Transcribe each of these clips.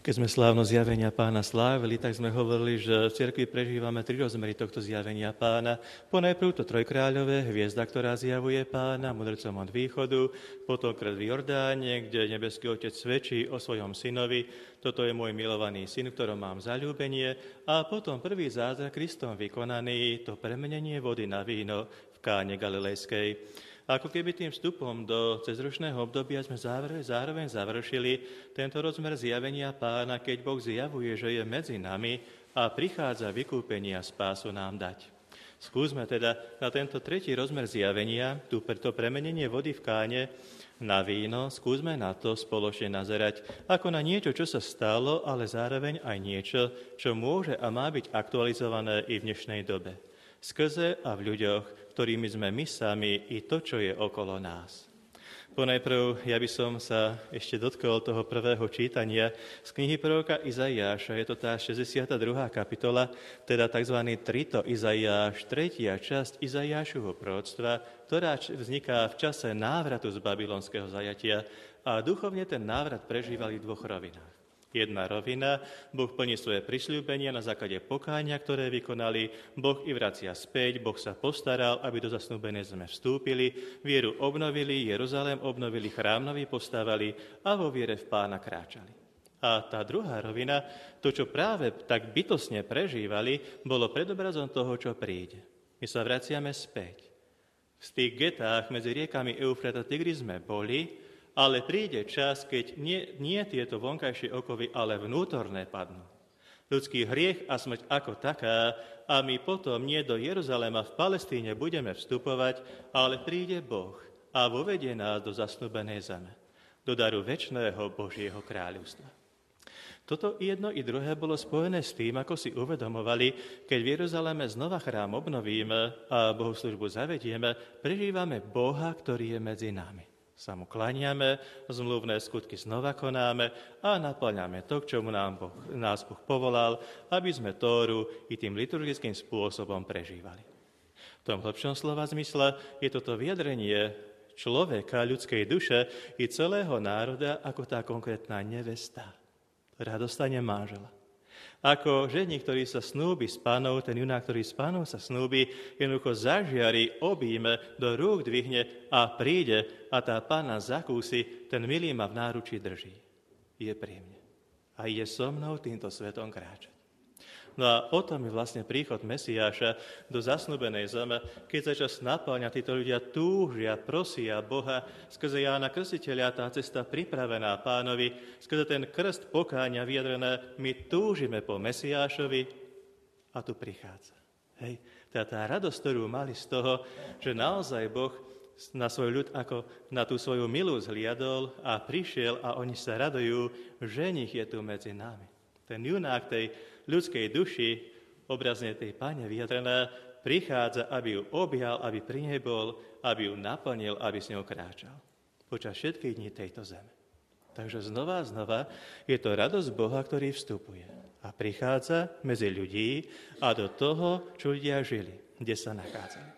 Keď sme slávno zjavenia Pána slávili, tak sme hovorili, že v cirkvi prežívame 3 rozmery tohto zjavenia Pána. Ponajprv to trojkráľové, hviezda, ktorá zjavuje Pána mudrcom od východu, potom krst v Jordáne, kde nebeský Otec svedčí o svojom synovi, toto je môj milovaný syn, v ktorom mám zaľúbenie, a potom prvý zázrak Kristom vykonaný, to premenenie vody na víno v Káne Galilejskej. Ako keby tým vstupom do cezročného obdobia sme zároveň završili tento rozmer zjavenia Pána, keď Boh zjavuje, že je medzi nami a prichádza vykúpenie a spásu nám dať. Skúsme teda na tento tretí rozmer zjavenia, to premenenie vody v Káne na víno, skúsme na to spoločne nazerať ako na niečo, čo sa stalo, ale zároveň aj niečo, čo môže a má byť aktualizované i v dnešnej dobe. Skrze a v ľuďoch, ktorými sme my sami i to, čo je okolo nás. Ponajprv ja by som sa ešte dotkol toho prvého čítania z knihy proroka Izaiáša. Je to tá 62. kapitola, teda tzv. Trito Izaiáš, tretia časť Izaiášovho proroctva, ktorá vzniká v čase návratu z babylonského zajatia a duchovne ten návrat prežívali v 2 rovinách. Jedna rovina, Boh plní svoje prisľúbenia na základe pokánia, ktoré vykonali, Boh i vracia späť, Boh sa postaral, aby do zasnúbenej zeme vstúpili, vieru obnovili, Jeruzalém obnovili, chrám nový postavali a vo viere v Pána kráčali. A tá druhá rovina, to, čo práve tak bytostne prežívali, bolo predobrazom toho, čo príde. My sa vraciame späť. V tých getách medzi riekami Eufrat a Tigris sme boli, ale príde čas, keď nie tieto vonkajšie okovy, ale vnútorné padnú. Ľudský hriech a smrť ako taká a my potom nie do Jeruzaléma v Palestíne budeme vstupovať, ale príde Boh a vovedie nás do zasnúbenej zeme, do daru večného Božieho kráľovstva. Toto jedno i druhé bolo spojené s tým, ako si uvedomovali, keď v Jeruzaléme znova chrám obnovíme a bohoslužbu zavedieme, prežívame Boha, ktorý je medzi nami. Sa mu klaniame, zmluvné skutky znova konáme a naplňame to, k čomu nás Boh povolal, aby sme Tóru i tým liturgickým spôsobom prežívali. V tom hlbšom slova zmysle je toto vyjadrenie človeka, ľudskej duše i celého národa ako tá konkrétna nevesta, ktorá dostane manžela. Ako ženík, ktorý sa snúbi s Pánou, ten junák, ktorý s Pánou sa snúbi, jednoducho zažiari, objíme, do rúk dvihne a príde a tá Pána zakúsi, ten milý ma v náručí drží. Je pri mne. A ide so mnou týmto svetom kráčať. No a o tom je vlastne príchod Mesiáša do zasnúbenej zeme, keď sa čas naplňa, títo ľudia túžia, prosia Boha, skrze Jána Krstiteľa tá cesta pripravená Pánovi, skrze ten krst pokáňa vyjadrené, my túžime po Mesiášovi a tu prichádza. Hej, teda tá radosť, ktorú mali z toho, že naozaj Boh na svoj ľud ako na tú svoju milú zhliadol a prišiel a oni sa radujú, ženich je tu medzi nami. Ten junák tej ľudskej duši, obrazne tej Pane vyjadrené, prichádza, aby ju objal, aby pri nej bol, aby ju naplnil, aby s ňou kráčal. Počas všetkých dní tejto zeme. Takže znova a znova je to radosť Boha, ktorý vstupuje a prichádza medzi ľudí a do toho, čo ľudia žili, kde sa nachádzali.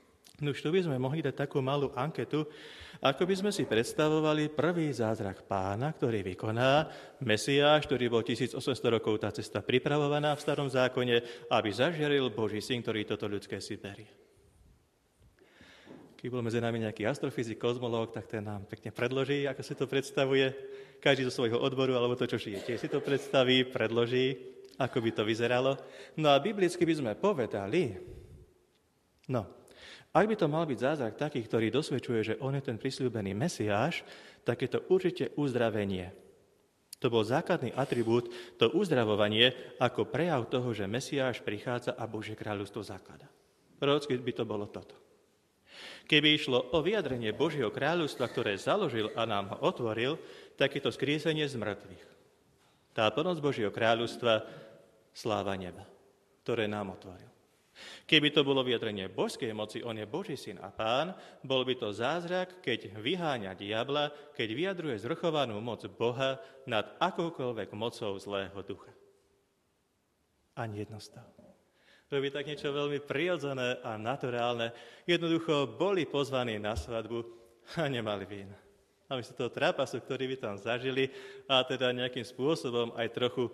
No už tu by sme mohli dať takú malú anketu, ako by sme si predstavovali prvý zázrak Pána, ktorý vykoná Mesiáš, ktorý bol 1800 rokov tá cesta pripravovaná v starom zákone, aby zažiaril Boží syn, ktorý toto ľudské si berie. Keď bol medzi nami nejaký astrofyzik, kozmológ, tak ten nám pekne predloží, ako si to predstavuje. Každý zo svojho odboru, alebo to, čo žije, tiež si to predstaví, predloží, ako by to vyzeralo. No a biblicky by sme povedali, ak by to mal byť zázrak taký, ktorý dosvedčuje, že on je ten prisľúbený Mesiáš, tak je to určite uzdravenie. To bol základný atribút, to uzdravovanie, ako prejav toho, že Mesiáš prichádza a Božie kráľovstvo zaklada. Prorocky by to bolo toto. Keby išlo o vyjadrenie Božieho kráľovstva, ktoré založil a nám ho otvoril, tak je to skriesenie z mŕtvych. Tá plnosť Božieho kráľovstva, sláva neba, ktoré nám otvoril. Keby to bolo vyjadrenie božskej moci, on je Boží syn a Pán, bol by to zázrak, keď vyháňa diabla, keď vyjadruje zvrchovanú moc Boha nad akoukoľvek mocou zlého ducha. Ani jedno z toho. Robí tak niečo veľmi prirodzené a naturálne. Jednoducho boli pozvaní na svadbu a nemali vína. namiesto toho trápasu, ktorý by tam zažili a teda nejakým spôsobom aj trochu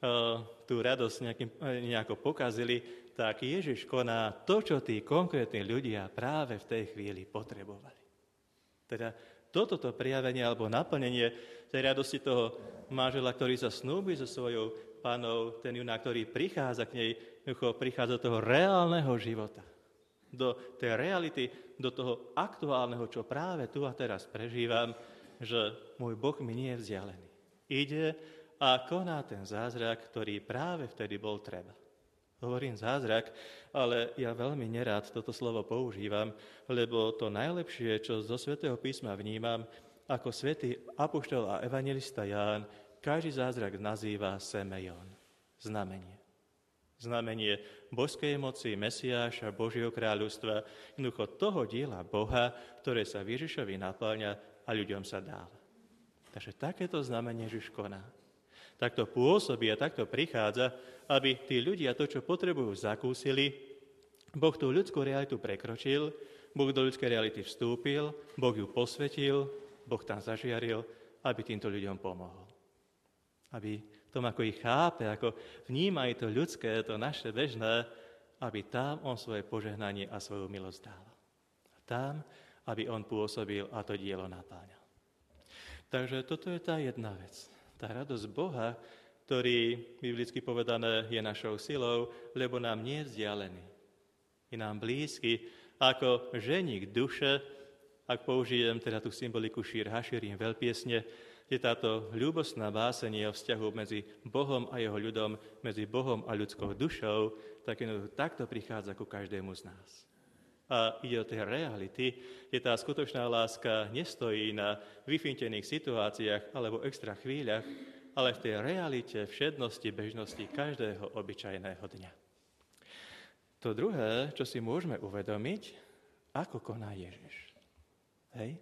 tú radosť nejako pokazili, tak Ježiš koná to, čo tí konkrétni ľudia práve v tej chvíli potrebovali. Teda toto prijavenie alebo naplnenie tej radosti toho manžela, ktorý sa snúbi so svojou panou, ten junák, ktorý prichádza k nej, prichádza do toho reálneho života, do tej reality, do toho aktuálneho, čo práve tu a teraz prežívam, že môj Boh mi nie je vzdialený. Ide a koná ten zázrak, ktorý práve vtedy bol treba. Hovorím zázrak, ale ja veľmi nerád toto slovo používam, lebo to najlepšie, čo zo Svätého písma vnímam, ako svätý apoštol a evanjelista Ján, každý zázrak nazýva semeion, znamenie. Znamenie božskej moci, Mesiáša, Božieho kráľovstva, jednoducho toho diela Boha, ktoré sa v Ježišovi naplňa a ľuďom sa dáva. Takže takéto znamenie Ježiš koná. Takto pôsobí a takto prichádza, aby tí ľudia to, čo potrebujú, zakúsili. Boh tú ľudskú realitu prekročil, Boh do ľudskej reality vstúpil, Boh ju posvetil, Boh tam zažiaril, aby týmto ľuďom pomohol. Aby v tom, ako ich chápe, ako vníma aj to ľudské, to naše bežné, aby tam on svoje požehnanie a svoju milosť dal. A tam, aby on pôsobil a to dielo napáňal. Takže toto je tá jedna vec. Tá radosť Boha, ktorý, biblicky povedané, je našou silou, lebo nám nie je vzdialený. Je nám blízky, ako ženík duše, ak použijem teda tú symboliku Šír Haširim veľpiesne, je táto ľúbostná básenie o vzťahu medzi Bohom a jeho ľudom, medzi Bohom a ľudskou dušou, tak takto prichádza ku každému z nás. A ide o tej reality, je tá skutočná láska nestojí na vyfintených situáciách alebo extra chvíľach, ale v tej realite, všednosti, bežnosti každého obyčajného dňa. To druhé, čo si môžeme uvedomiť, ako koná Ježiš. Hej?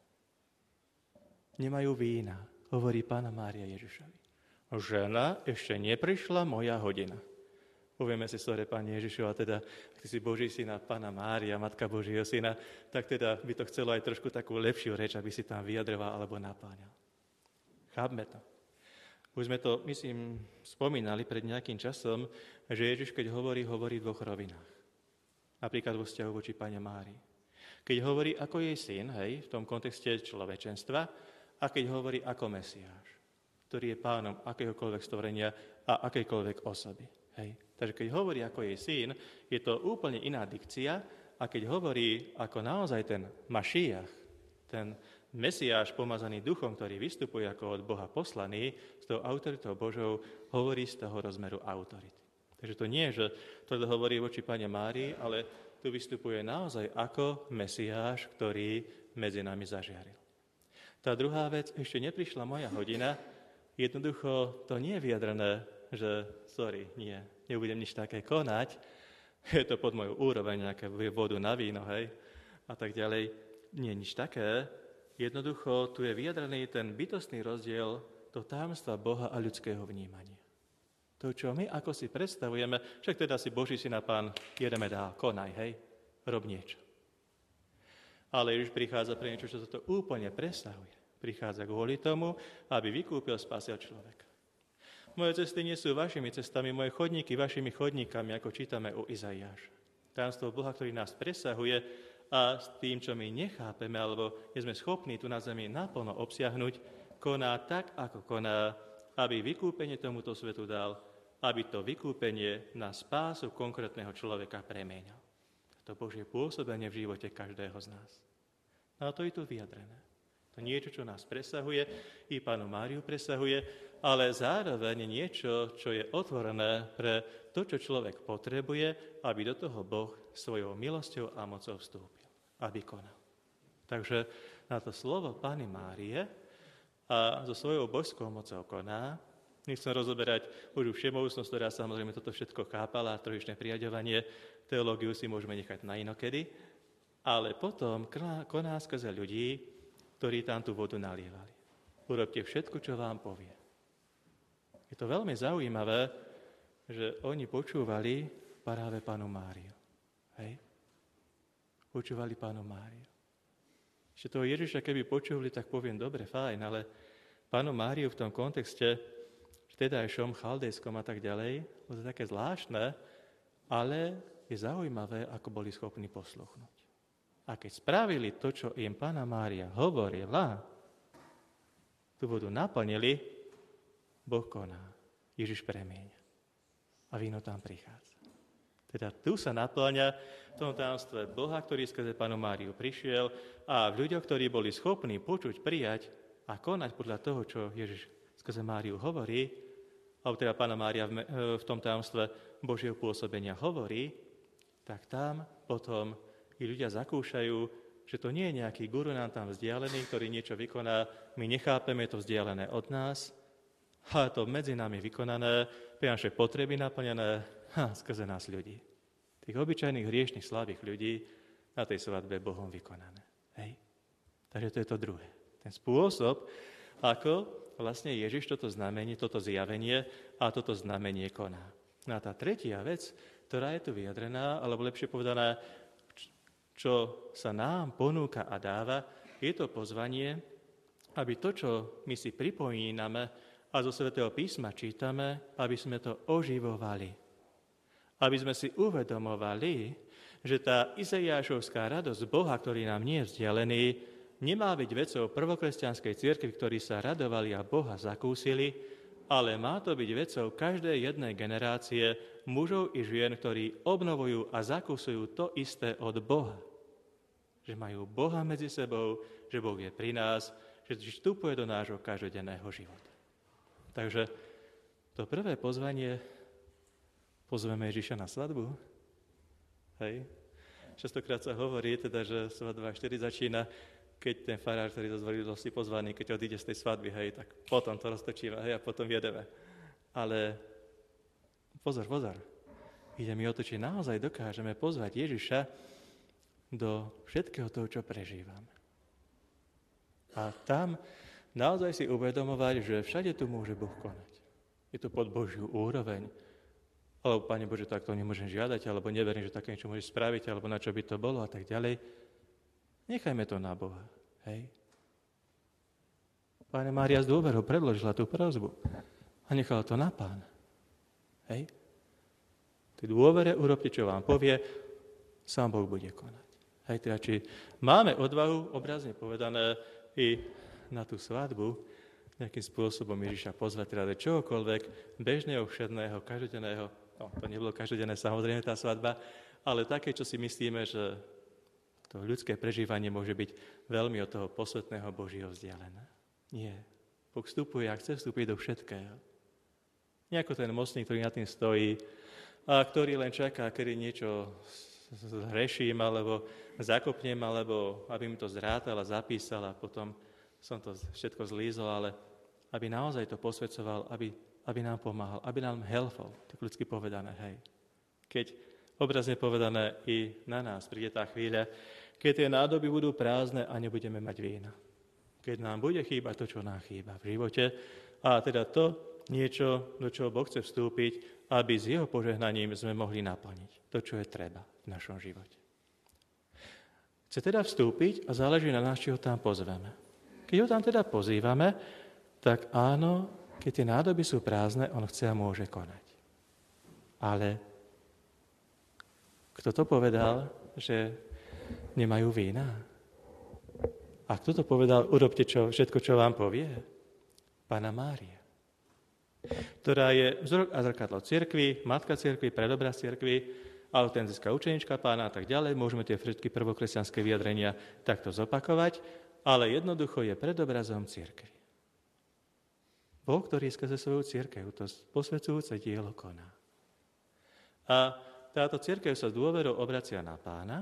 Nemajú vína, hovorí Panna Mária Ježišovi. Žena, ešte neprišla moja hodina. Povieme si story Pane Ježišova, teda, ak ty si Boží syn a Panna Mária, Matka Božieho syna, tak teda by to chcelo aj trošku takú lepšiu reč, aby si tam vyjadroval alebo napáňal. Chápme to. Už sme to, myslím, spomínali pred nejakým časom, že Ježiš, keď hovorí v dvoch rovinách. Napríklad vo vzťahu voči Panne Márii. Keď hovorí ako jej syn, hej, v tom kontexte človečenstva, a keď hovorí ako Mesiáš, ktorý je pánom akéhokoľvek stvorenia a akejkoľvek osoby. Hej. Takže keď hovorí ako jej syn, je to úplne iná dikcia, a keď hovorí ako naozaj ten Mašiach, ten Mesiáš pomazaný duchom, ktorý vystupuje ako od Boha poslaný, s tou autoritou Božou, hovorí z toho rozmeru autority. Takže to nie je, že to hovorí voči Panne Márii, ale tu vystupuje naozaj ako Mesiáš, ktorý medzi nami zažiaril. Tá druhá vec, ešte neprišla moja hodina, jednoducho to nie je vyjadrené, že nebudem nič také konať, je to pod moju úroveň, nejaké vodu na víno, hej, a tak ďalej. Nie nič také. Jednoducho tu je vyjadrený ten bytostný rozdiel, to tajomstva Boha a ľudského vnímania. To, čo my ako si predstavujeme, však teda si Boží syn a Pán, jedeme dál, konaj, hej, rob niečo. Ale Ježiš prichádza pre niečo, čo to úplne presahuje. Prichádza kvôli tomu, aby vykúpil, spasil človeka. Moje cesty nie sú vašimi cestami, moje chodníky vašimi chodníkami, ako čítame u Izaiáša. Tajomstvo Boha, ktorý nás presahuje a s tým, čo my nechápeme, alebo nie sme schopní tu na zemi naplno obsiahnuť, koná tak, ako koná, aby vykúpenie tomuto svetu dal, aby to vykúpenie na spásu konkrétneho človeka premienil. To Božie pôsobenie v živote každého z nás. No a to je tu vyjadrené. To niečo, čo nás presahuje, i Pannu Máriu presahuje, ale zároveň niečo, čo je otvorené pre to, čo človek potrebuje, aby do toho Boh svojou milosťou a mocou vstúpil, aby konal. Takže na to slovo Panny Márie a so svojou božskou mocou koná. Nechcem rozoberať Božiu všemohúcnosť, ktorá samozrejme toto všetko chápala, trojičné priaďovanie, teológiu si môžeme nechať na inokedy, ale potom koná skrze ľudí, ktorí tam tú vodu nalievali. Urobte všetko, čo vám povie. Je to veľmi zaujímavé, že oni počúvali práve Pannu Máriu. Hej? Počúvali Pannu Máriu. Že toho Ježiša, keby počuli, tak poviem, dobre, fajn, ale Pannu Máriu v tom kontexte, vtedajšom, chaldejskom a tak ďalej, to je také zvláštne, ale je zaujímavé, ako boli schopní posluchnúť. A keď spravili to, čo im Panna Mária hovorila, tú vodu naplnili, Boh koná. Ježiš premieňa. A víno tam prichádza. Teda tu sa naplňa v tom tajomstve Boha, ktorý skrze Pannu Máriu prišiel a v ľuďoch, ktorí boli schopní počuť, prijať a konať podľa toho, čo Ježiš skrze Máriu hovorí, alebo teda Panna Mária v tom tajomstve Božieho pôsobenia hovorí, tak tam potom i ľudia zakúšajú, že to nie je nejaký guru nám tam vzdialený, ktorý niečo vykoná, my nechápeme, je to vzdialené od nás, a to medzi nami vykonané, pre naše potreby naplnené, skrze nás ľudí. Tých obyčajných, hriešných, slabých ľudí na tej svadbe Bohom vykonané. Hej? Takže to je to druhé. Ten spôsob, ako vlastne Ježiš toto znamenie, toto zjavenie a toto znamenie koná. No a tá tretia vec, ktorá je tu vyjadrená, alebo lepšie povedané, čo sa nám ponúka a dáva, je to pozvanie, aby to, čo my si pripomíname a zo Svätého písma čítame, aby sme to oživovali. Aby sme si uvedomovali, že tá Izaiášovská radosť Boha, ktorý nám nie je vzdialený, nemá byť vecou prvokresťanskej cirkvi, ktorí sa radovali a Boha zakúsili, ale má to byť vecou každej jednej generácie mužov i žien, ktorí obnovujú a zakúsujú to isté od Boha. Že majú Boha medzi sebou, že Boh je pri nás, že vstupuje do nášho každodenného života. Takže to prvé pozvanie, pozveme Ježiša na svadbu. Hej. Častokrát sa hovorí, teda, že svadba 4 začína, keď ten farár, ktorý dozvolil si pozvaný, keď odíde z tej svadby, hej, tak potom to roztočíme, hej, a potom jedeme. Ale pozor. Ide mi o to, či naozaj dokážeme pozvať Ježiša do všetkého toho, čo prežívame. A tam naozaj si uvedomovať, že všade tu môže Boh konať. Je to pod Božiu úroveň. Alebo, Pane Bože, tak to nemôžem žiadať, alebo neverím, že také niečo môžeš spraviť, alebo na čo by to bolo a tak ďalej. Nechajme to na Boha. Hej? Pána Mária z dôverou predložila tú prosbu a nechala to na Pána. Hej? Ty dôvere urobte, čo vám povie, sám Boh bude konať. Hej, teda, či máme odvahu, obrazne povedané, i na tú svadbu nejakým spôsobom Ježiša pozvať, teda čohokoľvek bežného, všedného, každodenného, no to nebolo každodenné samozrejme tá svadba, ale také, čo si myslíme, že to ľudské prežívanie môže byť veľmi od toho posvetného Božieho vzdialené. Nie. Boh vstupuje a chce vstúpiť do všetkého. Nejako ten mostník, ktorý nad tým stojí a ktorý len čaká, kedy niečo zhreším, alebo zakopnem, alebo aby mi to zrátal a zapísal a potom som to všetko zlízol, ale aby naozaj to posvedcoval, aby nám pomáhal, aby nám helpol, tak ľudsky povedané, hej. Keď obrazne povedané i na nás príde tá chvíľa, keď tie nádoby budú prázdne a nebudeme mať vína. Keď nám bude chýbať to, čo nám chýba v živote a teda to niečo, do čoho Boh chce vstúpiť, aby s jeho požehnaním sme mohli naplniť to, čo je treba v našom živote. Chce teda vstúpiť a záleží na nás, či ho tam pozveme. Keď ho tam teda pozývame, tak áno, keď tie nádoby sú prázdne, on chce a môže konať. Ale kto to povedal, že nemajú vína? A kto to povedal, urobte všetko, čo vám povie? Panna Mária, ktorá je vzor a zrkadlo cirkvi, matka cirkvi, predobraz cirkvi, autentická učenička Pána a tak ďalej. Môžeme tie všetky prvokresťanské vyjadrenia takto zopakovať, ale jednoducho je predobrazom cirkvi. Boh, ktorý skrze svoju cirkev to posvedzujúce dielo koná. A táto cirkev sa s dôverou obracia na Pána.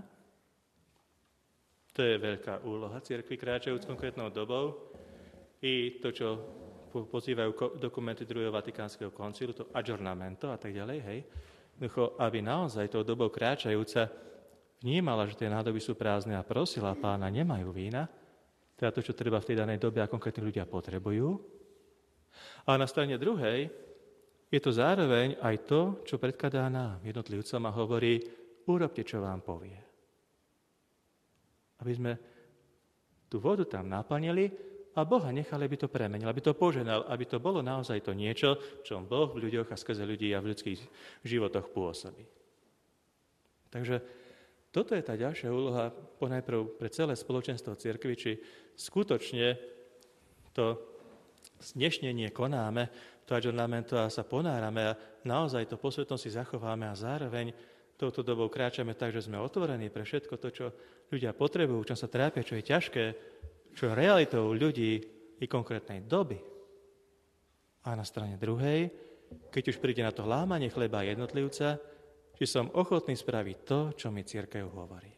To je veľká úloha cirkvi, kráčajúc konkrétnou dobou. I to, čo pozývajú dokumenty druhého Vatikánskeho koncilu, to adžornamento a tak ďalej, hej. Aby naozaj tou dobou kráčajúca vnímala, že tie nádoby sú prázdne a prosila Pána, nemajú vína, teda to, čo treba v tej danej dobe a konkrétni ľudia potrebujú. A na strane druhej je to zároveň aj to, čo predkladá nám jednotlivcom a hovorí, urobte, čo vám povie. Aby sme Tú vodu tam naplnili a Boha nechali, aby to premenil, aby to poženal, aby to bolo naozaj to niečo, čo Boh v ľuďoch a skrze ľudí a v ľudských životoch pôsobí. Takže toto je tá ďalšia úloha ponajprv pre celé spoločenstvo cirkvi, či skutočne to snešnenie konáme, to adžornamento a sa ponárame a naozaj to posvetom si zachováme a zároveň touto dobou kráčame tak, že sme otvorení pre všetko to, čo ľudia potrebujú, čo sa trápia, čo je ťažké, čo je realitou ľudí i konkrétnej doby. A na strane druhej, keď už príde na to lámanie chleba jednotlivca, či som ochotný spraviť to, čo mi cirkev hovorí.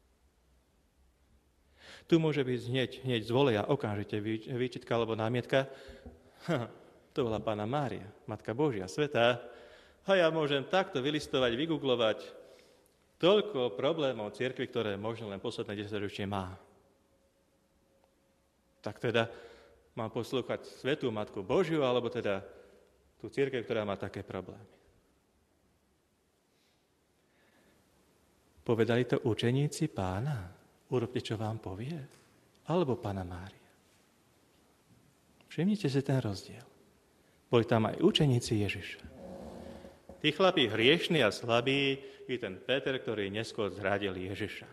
Tu môže byť hneď z voleja okamžite výčitka alebo námietka. To bola Panna Mária, Matka Božia, svätá. A ja môžem takto vylistovať, vygooglovať toľko problémov cirkvi, ktoré možno len posledné 10 ročie má. Tak teda mám poslúchať svätú Matku Božiu, alebo teda tú cirkev, ktorá má také problémy. Povedali to učeníci Pána? Urobte, čo vám povie? Alebo Panna Mária? Všimnite si ten rozdiel. Boli tam aj učeníci Ježiša. Tí chlapí hriešní a slabí, i ten Peter, ktorý neskôr zradil Ježiša.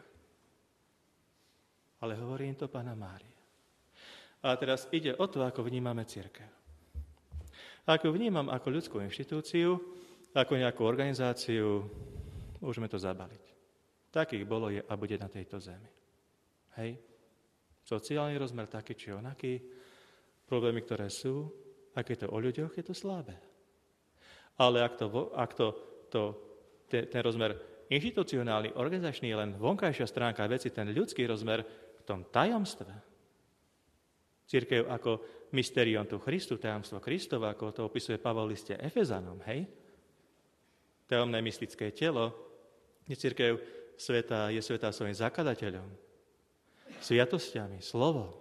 Ale hovorí im to Panna Mária. A teraz ide o to, ako vnímame cirkev. Ako vnímam ako ľudskú inštitúciu, ako nejakú organizáciu, môžeme to zabaliť. Takých bolo je a bude na tejto zemi. Hej? Sociálny rozmer taký či onaký, problémy, ktoré sú, ak je to o ľuďoch, je to slabé. Ale ak ten rozmer inštitucionálny, organizačný, len vonkajšia stránka veci, ten ľudský rozmer v tom tajomstve, cirkev ako mysterium tu Christu, tajomstvo Kristova, ako to opisuje Pavol v liste Efezanom, hej? Tajomné mystické telo, je cirkev je svätá svojim zakladateľom, sviatosťami, slovom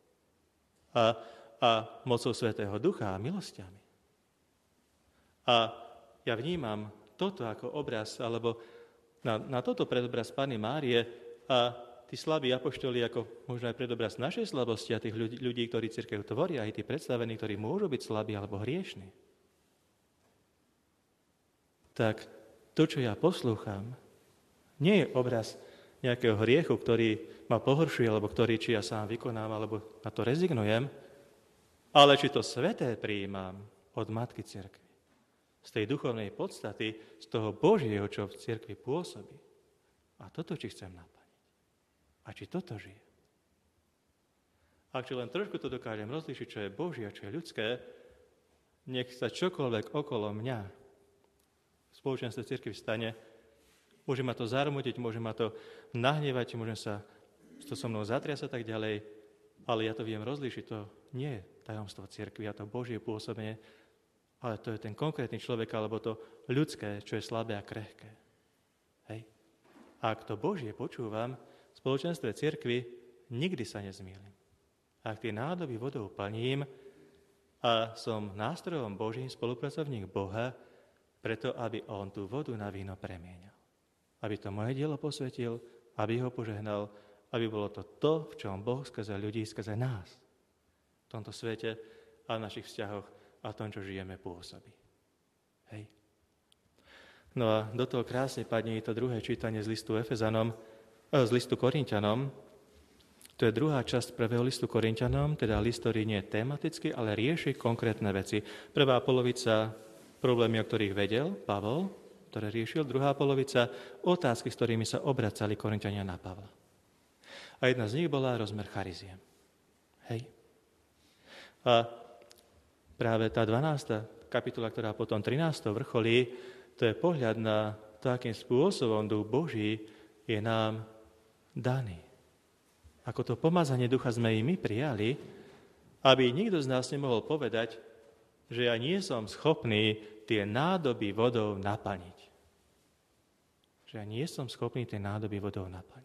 a mocou Svätého Ducha a milosťami. A ja vnímam toto ako obraz, alebo na toto predobraz Panny Márie a tí slabí apoštoli ako možno aj predobraz našej slabosti a tých ľudí, ktorí cirkev tvoria, aj tí predstavení, ktorí môžu byť slabí alebo hriešni. Tak to, čo ja poslúcham, nie je obraz nejakého hriechu, ktorý ma pohoršuje, alebo ktorý či ja sám vykonám, alebo na to rezignujem, ale či to sväté prijímam od Matky cirkvi. Z tej duchovnej podstaty, z toho Božieho, čo v cirkvi pôsobí. A toto, či chcem naplniť. A či toto žije. Ak či len trošku to dokážem rozlíšiť, čo je Božie a čo je ľudské, nech sa čokoľvek okolo mňa v spoločenstve cirkvi stane, môže ma to zarmútiť, môže ma to nahnevať, môžem sa to so mnou zatriasť a tak ďalej, ale ja to viem rozlíšiť, to nie je tajomstvo cirkvi a to Božie pôsobenie, ale to je ten konkrétny človek, alebo to ľudské, čo je slabé a krehké. Hej. A ak to Božie počúvam, v spoločenstve cirkvi nikdy sa nezmýlim. Ak tie nádoby vodou plním a som nástrojom Božím, spolupracovník Boha, preto aby on tú vodu na víno premieňal. Aby to moje dielo posvetil, aby ho požehnal, aby bolo to, v čom Boh skrze ľudí, skrze nás v tomto svete a v našich vzťahoch a v tom, čo žijeme, pôsobí. Hej. No a do toho krásne padne to druhé čítanie z listu Korinťanom. To je druhá časť prvého listu Korinťanom, teda list, ktorý nie je tematický, ale rieši konkrétne veci. Prvá polovica problémy, o ktorých vedel Pavol, ktoré riešil, druhá polovica otázky, s ktorými sa obracali Korinťania na Pavla. A jedna z nich bola rozmer chariziem. Hej. A práve tá 12. kapitola, ktorá potom 13. vrcholí, to je pohľad na to, akým spôsobom Duch Boží je nám daný. Ako to pomazanie ducha sme i my prijali, aby nikto z nás nemohol povedať, že ja nie som schopný tie nádoby vodou naplniť. Že ja nie som schopný tie nádoby vodou naplniť.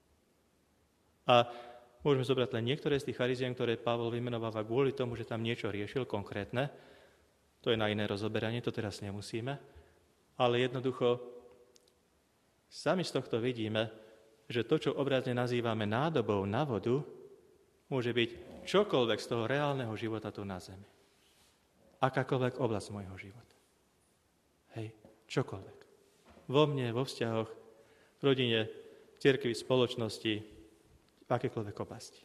A môžeme zobrať len niektoré z tých chariziem, ktoré Pavol vymenováva kvôli tomu, že tam niečo riešil konkrétne. To je na iné rozoberanie, to teraz nemusíme. Ale jednoducho sami z tohto vidíme, že to, čo obrazne nazývame nádobou na vodu, môže byť čokoľvek z toho reálneho života tu na zemi. Akákoľvek oblasť môjho života. Hej, čokoľvek. Vo mne, vo vzťahoch, v rodine, v cirkvi, v spoločnosti, v akékoľvek oblasti.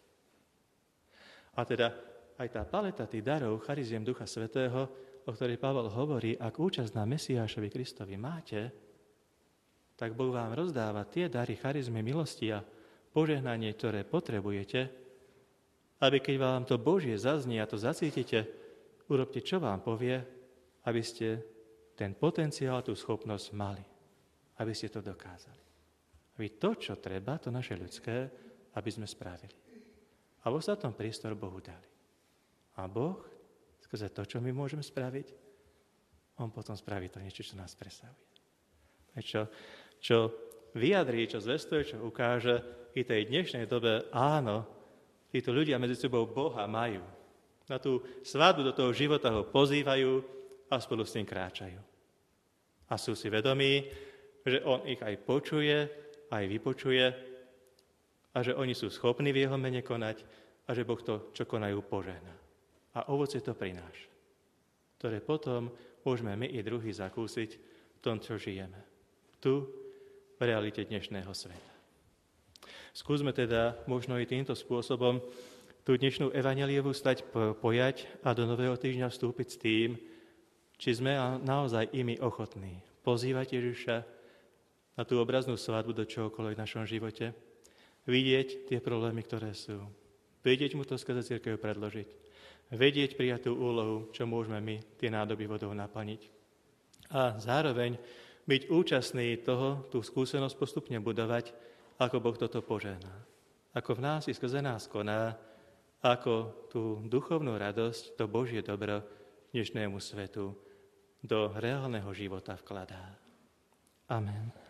A teda aj tá paleta tých darov, chariziem Ducha Svätého, o ktorej Pavol hovorí, ak účasť na Mesiášovi Kristovi máte, tak Boh vám rozdáva tie dary charizmy milosti a požehnanie, ktoré potrebujete, aby keď vám to Božie zaznie a to zacítite, urobte, čo vám povie, aby ste ten potenciál, tú schopnosť mali. Aby ste to dokázali. Aby to, čo treba, to naše ľudské, aby sme spravili. A v ostatnom priestor Bohu dali. A Boh, skrze to, čo my môžeme spraviť, On potom spraví to niečo, čo nás presahuje. Čo vyjadrí, čo zvestuje, čo ukáže i tej dnešnej dobe, áno, títo ľudia medzi sebou Boha majú. Na tú svadbu do toho života ho pozývajú a spolu s tým kráčajú. A sú si vedomí, že on ich aj počuje, aj vypočuje a že oni sú schopní v jeho mene konať a že Boh to, čo konajú, požehná. A ovocie to prináša, ktoré potom môžeme my i druhí zakúsiť v tom, čo žijeme. Tu, v realite dnešného sveta. Skúsme teda možno i týmto spôsobom tú dnešnú evanjeliovú stať pojať a do nového týždňa vstúpiť s tým, či sme naozaj imi ochotní pozývať Ježiša na tú obraznú svadbu do čohokoľvek v našom živote, vidieť tie problémy, ktoré sú, vedieť mu to skrze cirkev predložiť, vedieť prijať tú úlohu, čo môžeme my tie nádoby vodou naplniť. A zároveň byť účastný toho, tú skúsenosť postupne budovať, ako Boh toto požehná. Ako v nás i skrze nás koná, ako tú duchovnú radosť, to Božie dobro dnešnému svetu do reálneho života vkladá. Amen.